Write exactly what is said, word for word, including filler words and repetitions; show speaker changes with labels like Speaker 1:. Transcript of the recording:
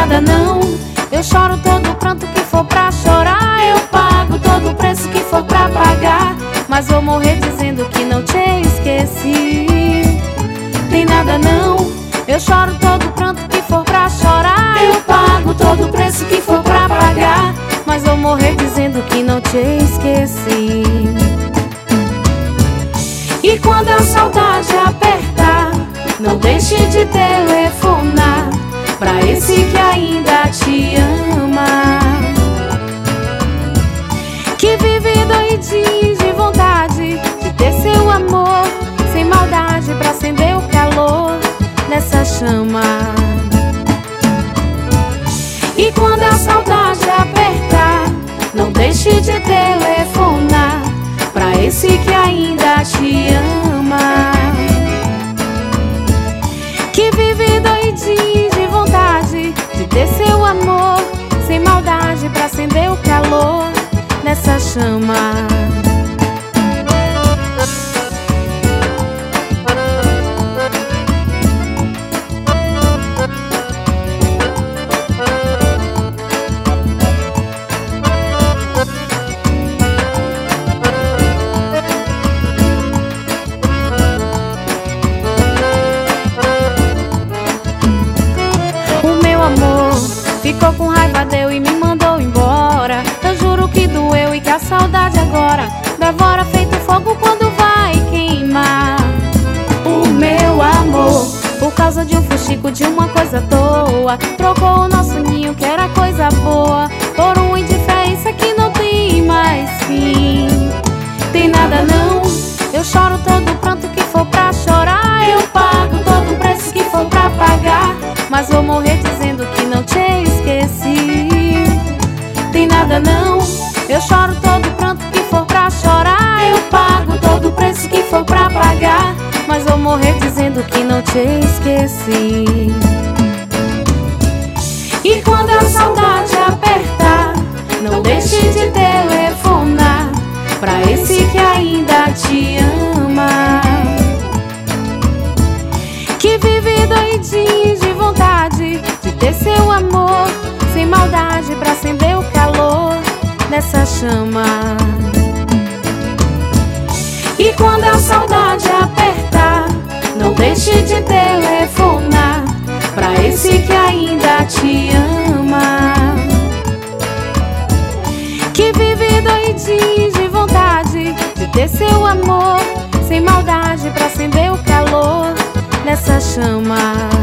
Speaker 1: nada não. Eu choro todo o pranto que for pra chorar. Eu pago todo o preço que for pra pagar, mas vou morrer dizendo que não te esqueci. Tem nada não. Eu choro todo o pranto que for pra chorar. Eu pago todo o preço que for pra pagar, mas vou morrer dizendo que não te esqueci. E quando a saudade apertar, não deixe de telefonar pra esse que ainda te ama, que vive doidinho de vontade de ter seu amor, sem maldade pra acender o calor nessa chama. E quando a saudade apertar, não deixe de telefonar pra esse que ainda te ama, que vive doidinho de vontade de ter seu amor, sem maldade pra acender o calor nessa chama. Ficou com raiva, deu e me mandou embora. Eu juro que doeu e que a saudade agora devora feito fogo quando vai queimar o meu amor. Por causa de um fuxico, de uma coisa à toa, trocou o nosso ninho que era coisa boa por uma indiferença que não tem mais fim. Tem nada não. Eu choro todo o pranto que for pra chorar. Eu pago todo o preço que for pra pagar, mas vou morrer dizendo que não te esqueci. Tem nada não. Eu choro todo o pranto que for pra chorar. Eu pago todo o preço que for pra pagar, mas vou morrer dizendo que não te esqueci. E quando a saudade apertar, não deixe de telefonar pra esse que ainda te ama, que vive doidinho de vontade de ter seu amor, sem maldade pra acender o calor nessa chama. E quando a saudade apertar, não deixe de telefonar pra esse que ainda te ama, que vive doidinho de vontade de ter seu amor, sem maldade pra acender o calor nessa chama.